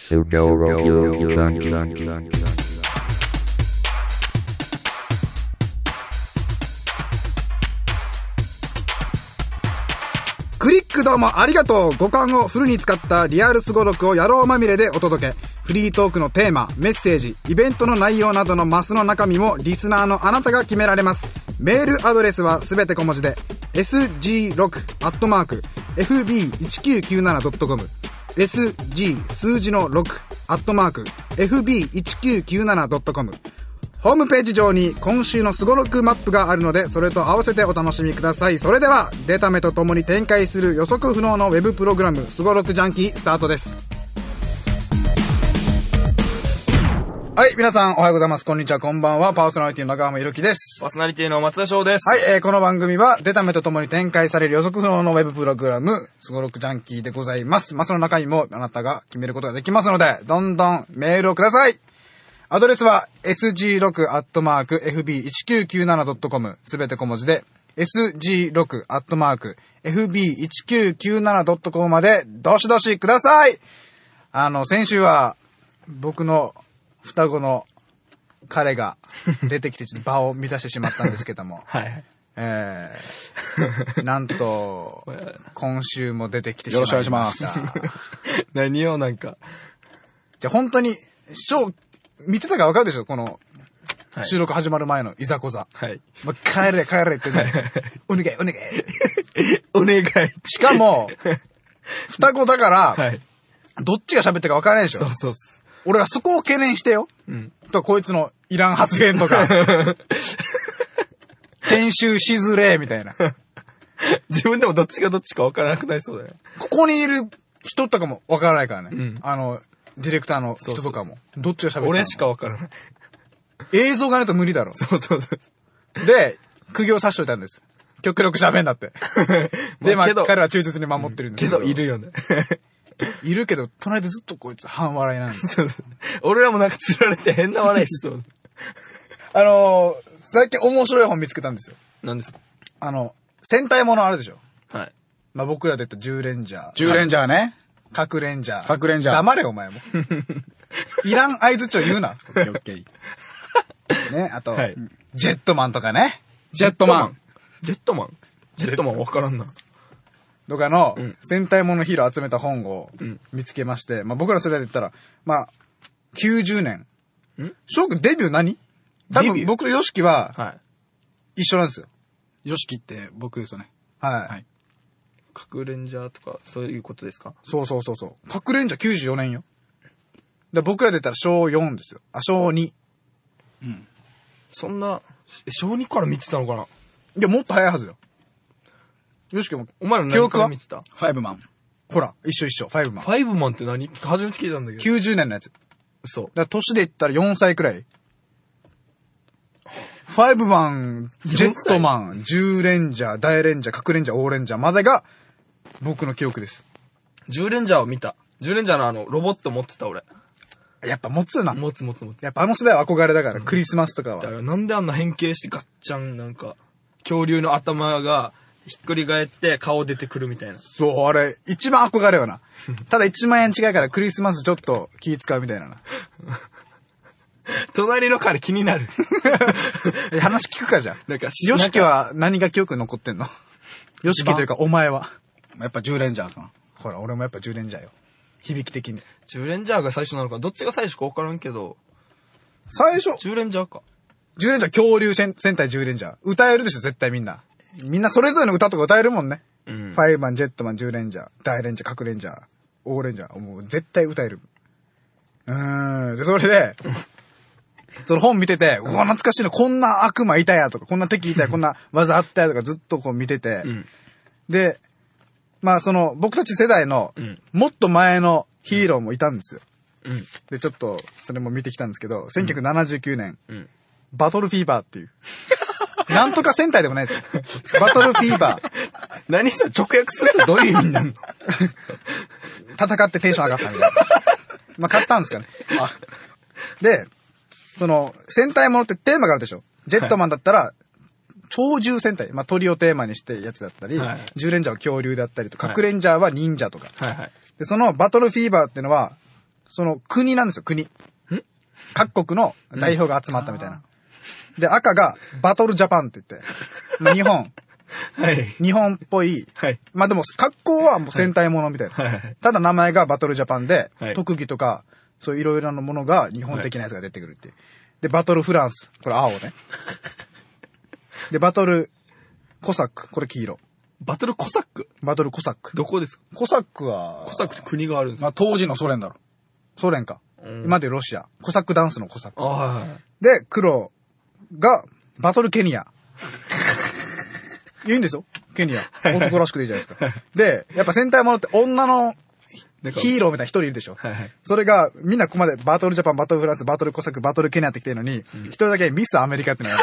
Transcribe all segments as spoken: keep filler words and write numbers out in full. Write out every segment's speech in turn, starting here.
Sudoroku Junkie. クリックどうもありがとう。五感をフルに使ったリアルスゴロクを野郎まみれでお届け。フリートークのテーマ、メッセージ、イベントの内容などのマスの中身もリスナーのあなたが決められます。メールアドレスはすべて小文字で エスジーろく アットマーク エフビーいちきゅうきゅうなな ドットコム エスジー 数字のろく アットマーク エフビーいちきゅうきゅうなな ドットコム。ホームページ上に今週のスゴロクマップがあるので、それと合わせてお楽しみください。それではデタメとともに展開する予測不能のウェブプログラム、スゴロクジャンキースタートです。はい、皆さんおはようございます。こんにちは、こんばんは。パーソナリティの中浜ひろきです。 パーソナリティの松田翔です。 はい、えー、この番組はデタメとともに展開される予測不能のウェブプログラム、スゴロクジャンキーでございます。まあ、その中身もあなたが決めることができますので、どんどんメールをください。アドレスは エスジーろく アットマーク エフビーいちきゅうきゅうなな ドットコム すべて小文字で エスジーろく アットマーク エフビーいちきゅうきゅうなな ドットコム までどしどしください。あの先週は僕の双子の彼が出てきてちょっと場を満たしてしまったんですけどもはいえー、なんと今週も出てきてしまいました。よろしくお願いします何をなんかじゃあ本当にショー見てたか分かるでしょこの収録始まる前のいざこざ。はい。もう帰れ帰れってね。お願いお願い。 お願い。 しかも、双子だから、はい、どっちが喋ってるか分からないでしょ。 そうそう。 俺はそこを懸念してよ。うん。とこいつのいらん発言とか。編集しづれみたいな。 自分でもどっちがどっちか分からなくなりそうだよ。 ここにいる人とかも分からないからね。うん。あの、ディレクターの人とかも。そうそうどっちが喋ってるの俺しか分からない。 映像がないと無理だろ。 そうそうそう。 で、釘を刺しといたんです。極力喋んなって。で、まあ、彼は忠実に守ってるんですけど。けど、いるよね。 いるけど、隣でずっとこいつ半笑いなんです。 そうそう。俺らもなんか釣られて変な笑いしそう。 あのー、最近面白い本見つけたんですよ。 何ですか？ あの、戦隊ものあるでしょ。 はい。 まあ、僕らで言ったじゅうレンジャー。 じゅうレンジャーね。 核レンジャー。 核レンジャー。 黙れお前も。いらん合図帳言うな。オッケー。ね、あと、はい、ジェットマンとかね。 ジェットマン。ジェットマンジェットマンわからんな。 とかの、戦隊ものヒーロー集めた本を見つけまして、まあ僕ら世代で言ったら、まあ、きゅうじゅうねん。ん翔くんデビュー何？多分僕とヨシキは、一緒なんですよ。 ヨシキって僕ですよね。 はい。はい。 核レンジャーとか、そういうことですか？ そうそうそうそう。核レンジャーきゅうじゅうよねんよ。で僕らで言ったら小よんですよ。あ、小に。 うん。そんな、小にから見てたのかな？いや、もっと早いはずよ。よしきも、 お前の何から見てた？ ファイブマン。 ほら、一緒一緒、ファイブマン。 ファイブマンって何？初めて聞いたんだけど。 きゅうじゅうねんのやつ。 そう。 だから年で言ったらよんさいくらい。ファイブマン、ジェットマン、じゅうレンジャー、大レンジャー、核レンジャー、オーレンジャーまでが、僕の記憶です。 じゅうレンジャーを見た。じゅうレンジャーのあの、ロボット持ってた俺。 やっぱ持つな。 持つ持つ持つ。 やっぱあの世代は憧れだから、うん、クリスマスとかは。 だからなんであんな変形してガッチャンなんか、恐竜の頭がひっくり返って顔出てくるみたいな。 そう、あれ、一番憧れよな。ただいちまんえん違いからクリスマスちょっと気使うみたいなな。 隣の彼気になる。 話聞くかじゃん。なんか、ヨシキは何が記憶に残ってんの？ヨシキというかお前は。 やっぱじゅうレンジャーかな。 ほら、俺もやっぱじゅうレンジャーよ。響き的に。 じゅうレンジャーが最初なのか、どっちが最初か分からんけど。 最初じゅうレンジャーか。 じゅうレンジャー、恐竜戦隊じゅうレンジャー。歌えるでしょ、絶対みんな。みんなそれぞれの歌とか歌えるもんね。うん。ファイブマン、ジェットマン、じゅうレンジャー、大レンジャー、核レンジャー、オーレンジャー。もう絶対歌える。うーん。で、それで、その本見てて、うわ、懐かしいの、こんな悪魔いたやとか、こんな敵いたや、こんな技あったやとかずっとこう見てて。うん、で、まあその、僕たち世代の、もっと前のヒーローもいたんですよ。うん、で、ちょっと、それも見てきたんですけど、せんきゅうひゃくななじゅうきゅうねん、うん、バトルフィーバーっていう。なんとか戦隊でもないですよ。バトルフィーバー。 何それ直訳するとどういう意味になるの？ 戦ってテンション上がったみたいな。まあ買ったんですかね。あで、その、戦隊ものってテーマがあるでしょ。ジェットマンだったら、はい、超獣戦隊。まあ鳥をテーマにしてるやつだったり、はい、獣レンジャーは恐竜だったりと、核レンジャーは忍者とか。はいはい、で、そのバトルフィーバーっていうのは、 その国なんですよ、国。各国の代表が集まったみたいな。うん、で、赤がバトルジャパンって言って、まあ、日本。 はい。 日本っぽい。はい。まあでも、格好はもう戦隊ものみたいな。はい。ただ名前がバトルジャパンで、はい、特技とか、そういういろいろなものが日本的なやつが出てくるっていう。で、バトルフランス。これ青ね。で、バトルコサック。これ黄色。 バトルコサックバトルコサック。 どこですか？ コサックは、 コサックって国があるんですか？ まあ当時のソ連だろ。 ソ連か。うん、今でロシア。コサックダンスのコサック。 あ、はいはい。 で、黒がバトルケニア。いいんですよ。ケニア。男らしくていいじゃないですか。で、やっぱ戦隊ものって女のヒーローみたいな一人いるでしょ。はいはい、それが、みんなここまでバトルジャパン、バトルフランス、バトルコサック、バトルケニアって来てるのに、一、うん、人だけミスアメリカってのがあ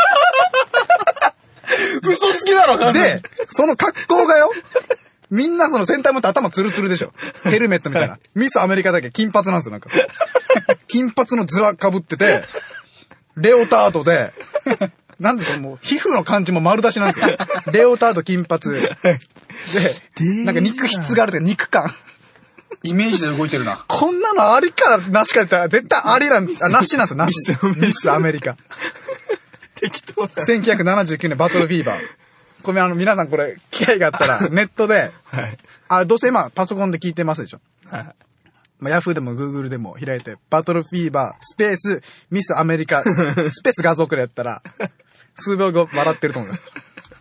る。 嘘つきだろ、 で、その格好がよ、みんなその戦隊もって頭ツルツルでしょ。ヘルメットみたいな。ミスアメリカだけ金髪なんですよ、なんか。金髪のズラ被ってて、レオタードで、なんですか、もう、皮膚の感じも丸出しなんですよ。レオタード金髪。で、なんか肉質があるというか肉感。 イメージで動いてるな。 こんなのありかなしかって言ったら、絶対ありなんです。あ、なしなんですよ、なし。ミスアメリカ。 適当だ。 せんきゅうひゃくななじゅうきゅうねんバトルフィーバー。これあの、皆さんこれ、機会があったら、ネットで、はい、あ、どうせ今、パソコンで聞いてますでしょ。はい。まあ、ヤフーでもグーグルでも開いて、バトルフィーバー、スペース、ミスアメリカ、スペース画像くらいやったら、数秒後笑ってると思います。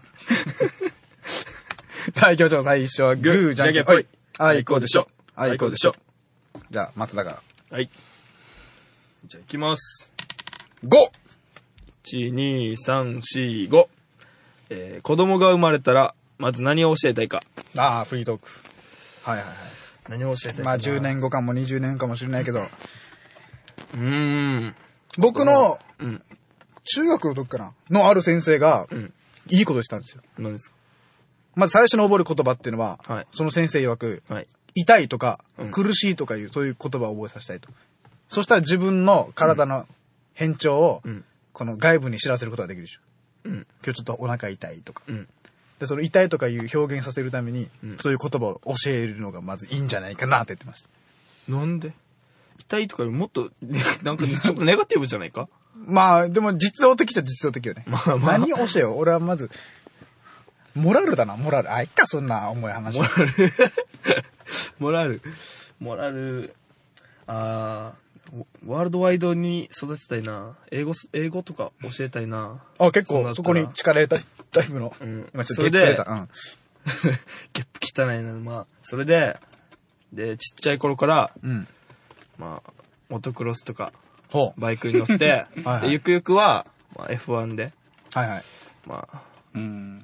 さあ行きましょう、最初はグー、じゃんけんぽい。あいこうでしょ。あいこうでしょ。じゃあ、松田から。 はい。じゃあ行きます。 ご! いち、に、さん、よん、ご。えー、子供が生まれたら、まず何を教えたいか。 ああ、フリートーク。はいはいはい。 何を教えたいか。 まあじゅうねんごかもにじゅうねんかもしれないけど。 うーん。 僕の、うん、中学の時かなのある先生が、うん、いいことしたんですよ。 何ですか？ まず最初に覚える言葉っていうのは、はい、その先生曰く、はい、痛いとか、うん、苦しいとかいう、そういう言葉を覚えさせたいと。そしたら自分の体の変調を、うん、この外部に知らせることができるでしょ。うん、今日ちょっとお腹痛いとか、うん、でその痛いとかいう表現させるために、うん、そういう言葉を教えるのがまずいいんじゃないかなって言ってました。 なんで？痛いとかよりもっとなんかちょっとネガティブじゃないか？ まあでも実用的っちゃ実用的よね。まあまあ、何を教えよう。俺はまずモラルだな、モラル。あ、いっかそんな重い話。 モラルモラルモラルあー。ワールドワイドに育てたいな。英語、英語とか教えたいな。 あ、結構そこに力入れたタイプの。うん。今ちょっとゲップ入れた。うん。 ゲップ汚いな。まあ、それで、で、ちっちゃい頃から、うん。まあ、モトクロスとか、バイクに乗せて、はいはい、でゆくゆくは、まあ、エフワン で。 はいはい。 まあ、うん。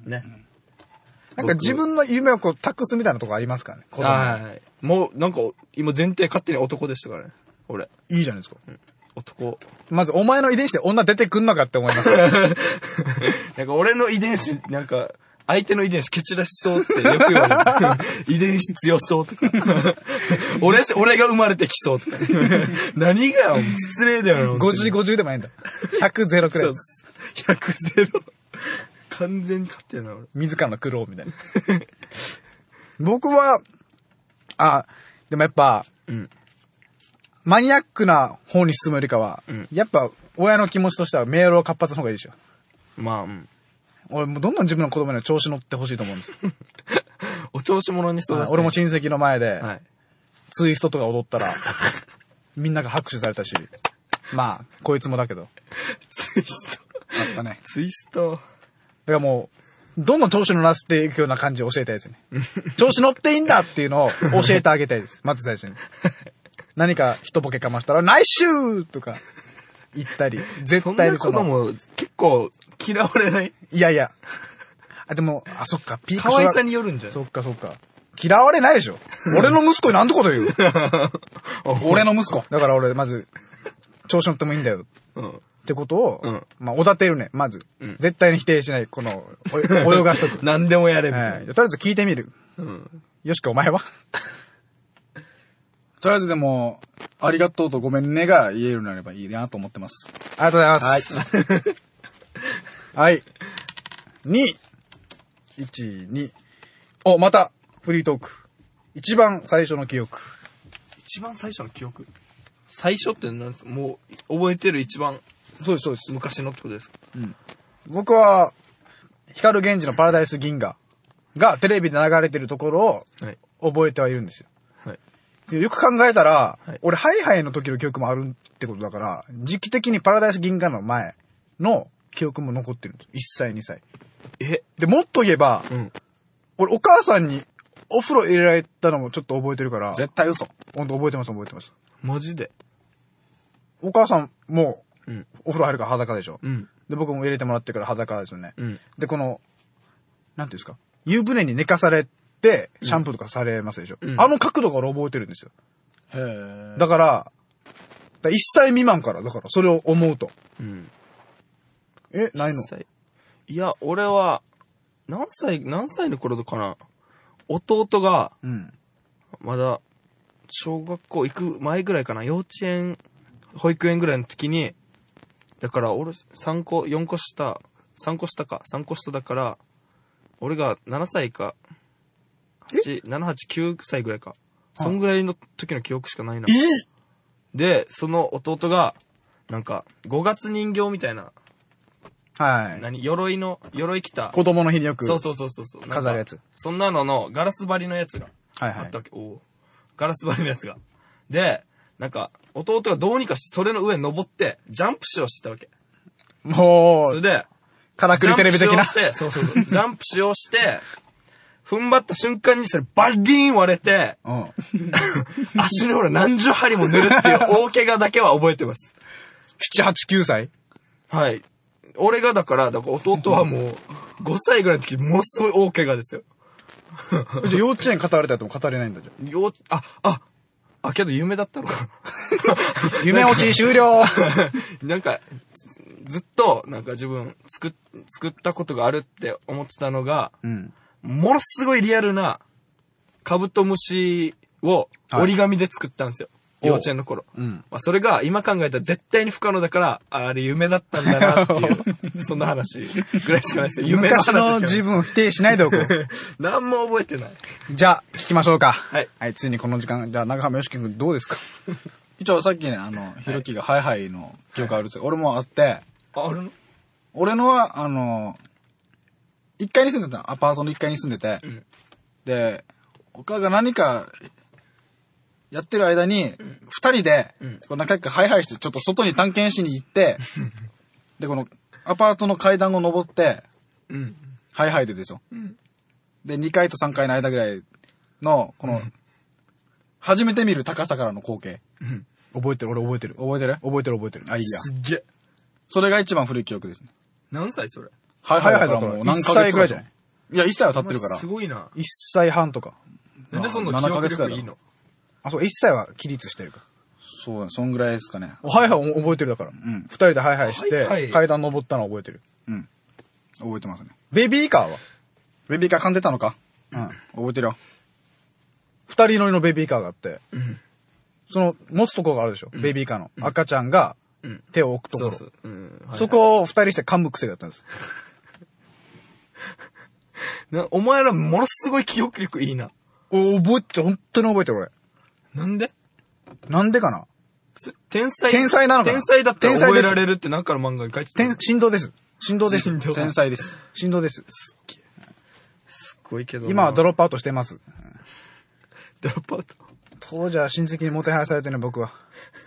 ね。 なんか自分の夢をこう託すみたいなとこありますかね。子供はい。もう、なんか、今前提勝手に男でしたからね。俺。 いいじゃないですか。 うん、男。 まず、お前の遺伝子で女出てくんのかって思います。 なんか、俺の遺伝子、なんか、相手の遺伝子蹴散らしそうってよく言われる。遺伝子強そうとか。俺、俺が生まれてきそうとか。何がよ、失礼だよ。 ごじゅう、ごじゅうでもないんだ。ひゃく、ゼロくらい。 ひゃく、ゼロ。完全に勝ってるな、俺。 自らの苦労みたいな。僕は、あ、でもやっぱ、うん。マニアックな方に進むよりかは、うん、やっぱ親の気持ちとしてはメールを活発な方がいいでしょ。 まあ、うん。 俺もうどんどん自分の子供には調子乗ってほしいと思うんですよ。 お調子者にそうですね。 俺も親戚の前で、はい、ツイストとか踊ったら、みんなが拍手されたし、まあ、こいつもだけど。 ツイストあったね。 ツイスト。 だからもう、どんどん調子乗らせていくような感じを教えたいですね。調子乗っていいんだっていうのを教えてあげたいです。まず最初に。何か一ボケかましたら、ナイスシューとか言ったり、絶対にその。そんな子供結構嫌われない？ いやいや。あ、でも、あ、そっか、 ピーク可愛さによるんじゃん。 そっかそっか。嫌われないでしょ。俺の息子になんてこと言う俺の息子。だから俺、まず、調子乗ってもいいんだよ。うん。ってことを、うん、まあ、おだてるね、まず。うん、絶対に否定しない、この、泳がしとく。 何でもやれみたいな。はい、 とりあえず聞いてみる。うん。よしか、お前はとりあえずでも、ありがとうとごめんねが言えるようになればいいなと思ってます。 ありがとうございます。はい。はい。に、いち、に。お、また、フリートーク。一番最初の記憶。 一番最初の記憶最初って何ですか？もう、覚えてる一番、 そうです、そうです。 昔のってことですか？ うん。僕は、光源氏のパラダイス銀河がテレビで流れてるところを、覚えてはいるんですよ。はい。でよく考えたら、はい、俺、ハイハイの時の記憶もあるってことだから、時期的にパラダイス銀河の前の記憶も残ってるんです。いっさい、にさい。えで、もっと言えば、うん、俺、お母さんにお風呂入れられたのもちょっと覚えてるから。 絶対嘘。 ほんと覚えてます、覚えてます。 マジでお母さんも、うん、お風呂入るから裸でしょ。うん、で、僕も入れてもらってから裸ですよね。うん、で、この、なんていうんですか、湯船に寝かされて、シャンプーとかされますでしょ。うん、あの角度から覚えてるんですよ。へー。だから、いっさい未満から、だからそれを思うと。うん、え、ないの？ いや、俺は、何歳、何歳の頃かな。弟が、うん、まだ、小学校行く前ぐらいかな。幼稚園、保育園ぐらいの時に、だから俺さんこ、よんこ下、さんこ下か、さんこ下だから、俺がななさいか、はち、なな、はち、きゅうさいぐらいか。そんぐらいの時の記憶しかないな。で、その弟が、なんか、ごがつ人形みたいな、はい。何鎧の、鎧着た。 子供の日によく。 そうそうそうそう。 飾るやつ。 そんなののガラス張りのやつが。はいはい。あったわけ。おガラス張りのやつが。で、なんか、弟がどうにかしてそれの上に登って、ジャンプしようしてたわけ。 もう。 それで、 からくりテレビ的な。 ジャンプしようして、そうそうそう。ジャンプしようして、踏ん張った瞬間にそれバリーン割れて、うん、足の裏何十針も塗るっていう大怪我だけは覚えてます。 なな、はち、きゅうさい？ はい。俺がだから、だから弟はもうごさいぐらいの時ものすごい大怪我ですよ。 じゃあ幼稚園語られたとも語れないんだじゃん。 幼あ、あ、あ、けど夢だったのか。 夢落ち終了なんか、ずっと、なんか自分、作っ、作ったことがあるって思ってたのが、うん、ものすごいリアルなカブトムシを折り紙で作ったんですよ。はい、幼稚園の頃。うん、まあ、それが今考えたら絶対に不可能だから、あれ夢だったんだなっていう、そんな話ぐらいしかないですよ。夢の話しかない。 昔の自分を否定しないでおこう。 何も覚えてない。 じゃあ、聞きましょうか。はい。はい、ついにこの時間、じゃあ、長浜よしき君どうですか？ 一応さっきね、あの、ひろきがハイハイの記憶あるんですよ。はい、俺もあって、 あ、あるの？ 俺のは、あの、いっかいに住んでた。アパートのいっかいに住んでて、うん、で、他が何か、やってる間に、二人で、こう何回かハイハイして、ちょっと外に探検しに行って、で、この、アパートの階段を登って、うん、ハイハイでですよ。うん、で、にかいとさんかいの間ぐらいの、この、初めて見る高さからの光景。 うん、覚えてる、俺覚えてる。 覚えてる覚えてる覚えてる。あ、いいや。 すっげえ。 それが一番古い記憶ですね。 何歳それ？ ハイハイだからもう何ヶ月ぐらいじゃない？ いや、いっさいは経ってるから。 すごいな。 いっさいはんとか。 なんでそんな記憶力いいの？ あ、そう、いっさいは起立してるから。 そう、そんぐらいですかね。 ハイハイ覚えてるだから。うん。二人でハイハイして、はいはい、階段登ったの覚えてる。 うん。覚えてますね。 ベビーカーは？ ベビーカー噛んでたのか？うん。覚えてるよ。 二人乗りのベビーカーがあって、うん、その、持つとこがあるでしょ、うん、ベビーカーの。赤ちゃんが手を置くところ。そうそう。うんはいはい、そこを二人して噛む癖だったんです。 なお前らものすごい記憶力いいな。 お、覚えて、本当に覚えてる俺。 なんでなんでかな天才。 天才なのかな天才だったら覚えられるってなんかの漫画に書いてた。 振動です。振動です。 天才です。 振動です。すっげえ。 すっごいけど。 今はドロップアウトしてます。 ドロップアウト当時は親戚にもてはやされてね、僕は。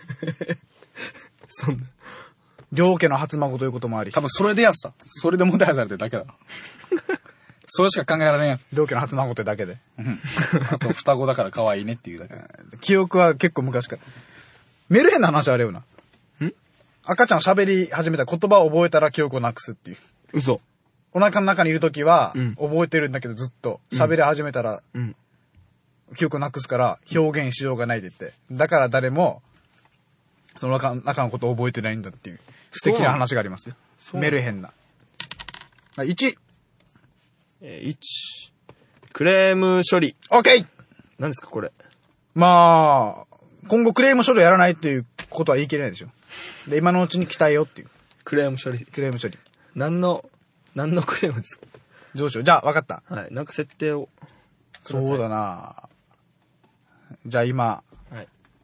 そんな。 両家の初孫ということもあり。 多分それでやつさ。それでもてはやされてるだけだ。それしか考えられないや。 両家の初孫ってだけで。 うん。あと、双子だから可愛いねっていうだけ。 記憶は結構昔から。メルヘンな話あれよな。ん赤ちゃん喋り始めた言葉を覚えたら記憶をなくすっていう。 嘘。 お腹の中にいるときは、覚えてるんだけどずっと喋り始めたら、うん、記憶をなくすから表現しようがないって言って。だから誰も、その中のことを覚えてないんだっていう素敵な話がありますよ。メルヘンな。いち。 いち。クレーム処理。 オッケー！ 何ですかこれ。 まあ、今後クレーム処理をやらないっていうことは言い切れないでしょ。で、今のうちに期待よっていう。 クレーム処理。 クレーム処理。 何の、何のクレームですか？ どうしよう。じゃあ、わかった。 はい。なんか設定を。 そうだな。じゃあ今、はい、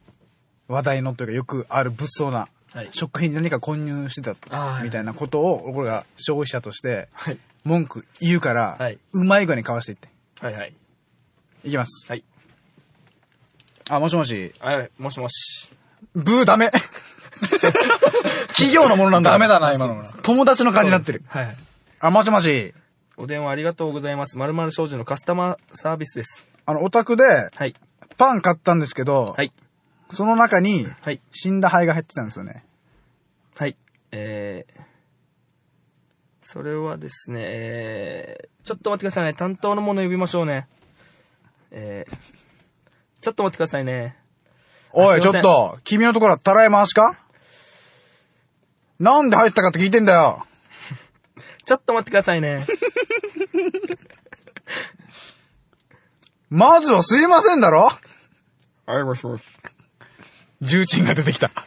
話題のというかよくある物騒な、 はい食品に何か混入してたあーみたいなことを俺が消費者としてはい。 文句言うから、 はいうまい具合にかわしていってはいはい。 いきます。 はい。 あ、もしもし。 はい、もしもし。 ブーダメ。企業のものなんだ。 ダメだな、今の。 友達の感じになってる。 はいはい。 あ、もしもし。 お電話ありがとうございます。〇〇商事のカスタマーサービスです。 あの、お宅ではい。 パン買ったんですけど、 はい。 その中にはい。 死んだ灰が入ってたんですよね。 はい。えー、それはですね、えー、ちょっと待ってくださいね。担当の者呼びましょうね。えー、ちょっと待ってくださいね。 おい、ちょすいませんっと、君のところはたらい回しか？なんで入ったかって聞いてんだよ。 ちょっと待ってくださいね。 まずはすいませんだろ？ はい、もしもし。 重鎮が出てきた。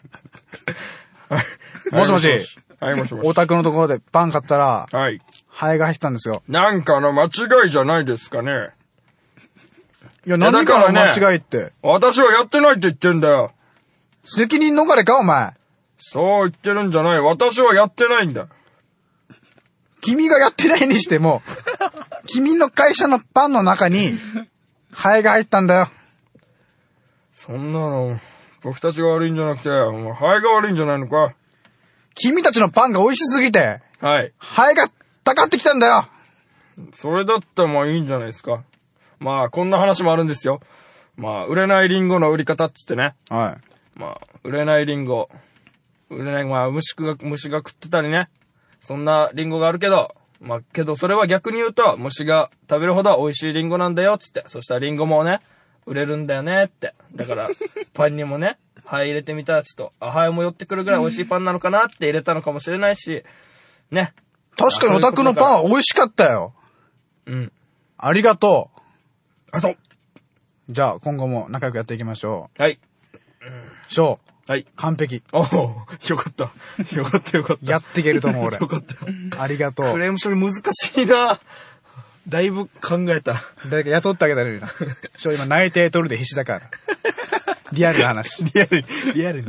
もしもし。 はい、もしもし。 お宅のところでパン買ったら、 はい。 ハエが入ってたんですよ。 なんかの間違いじゃないですかね。 いや、何かの間違いって。 私はやってないって言ってんだよ。 責任逃れか、お前。 そう言ってるんじゃない。私はやってないんだ。 君がやってないにしても、君の会社のパンの中に、ハエが入ったんだよ。 そんなの、僕たちが悪いんじゃなくて、もうハエが悪いんじゃないのか。 君たちのパンが美味しすぎて、 はい。 ハエがたかってきたんだよ。 それだったらまあいいんじゃないですか。まあ、こんな話もあるんですよ。まあ、売れないリンゴの売り方っつってね。 はまあ、売れないリンゴ。売れない、まあ、虫が、虫が食ってたりね。そんなリンゴがあるけど、まあ、けどそれは逆に言うと、虫が食べるほど美味しいリンゴなんだよ、つって。そしたらリンゴもね、売れるんだよね、って。だから、パンにもね、ハエ入れてみたら、ちょっと、あ、ハエも寄ってくるぐらい美味しいパンなのかなって入れたのかもしれないし、ね。 い。確かにお宅のパンは美味しかったよ。 うん。 ありがとあと。 う。じゃあ、今後も仲良くやっていきましょはい。 う。ショー。 はい。 完璧。 おお、よかった。よかったよかった。 やっていけると思う、俺。 よかったよ。 ありがとう。 クレーム処理難しいな。だいぶ考えた。 誰か雇ってあげたらいいな。ショー今内定取るで必死だから。リアルな話。 リアルに、リアルに。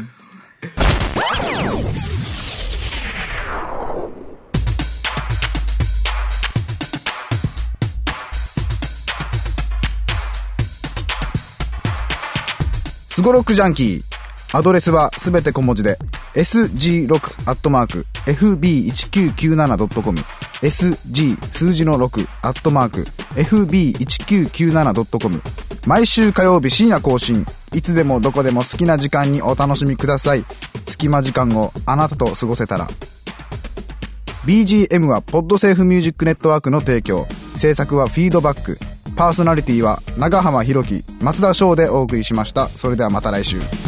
スゴロクジャンキー。アドレスはすべて小文字で エスジーろく アットマーク エフビーいちきゅうきゅうなな ドットコム エスジー 数字のろく アットマーク エフビーいちきゅうきゅうなな ドットコム 毎週火曜日深夜更新。いつでもどこでも好きな時間にお楽しみください。隙間時間をあなたと過ごせたら。ビージーエム はポッドセーフミュージックネットワークの提供。制作はフィードバック。パーソナリティは長浜ひろき、松田翔でお送りしました。それではまた来週。